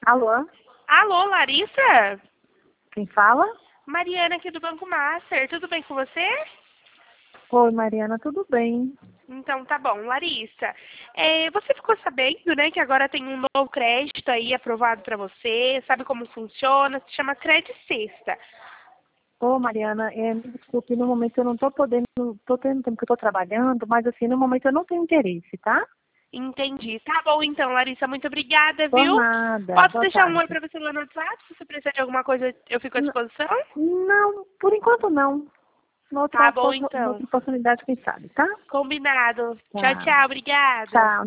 Alô? Alô, Larissa? Quem fala? Mariana aqui do Banco Master. Tudo bem com você? Oi, Mariana, tudo bem? Então tá bom. Larissa, você ficou sabendo, né, que agora tem um novo crédito aí aprovado para você? Sabe como funciona? Se chama Crédito Sexta. Ô, Mariana, me desculpe, no momento eu não tô podendo, tô tendo tempo que eu tô trabalhando, mas assim, no momento eu não tenho interesse, tá? Entendi. Tá bom então, Larissa. Muito obrigada, Por viu? nada, Posso boa deixar um oi tarde. para você lá no WhatsApp? Se você precisar de alguma coisa, eu fico à N- disposição. não, por enquanto não. Tá bom então. Noutra oportunidade, quem sabe, tá? Combinado. Tchau, Tá. tchau. Obrigada. Tchau.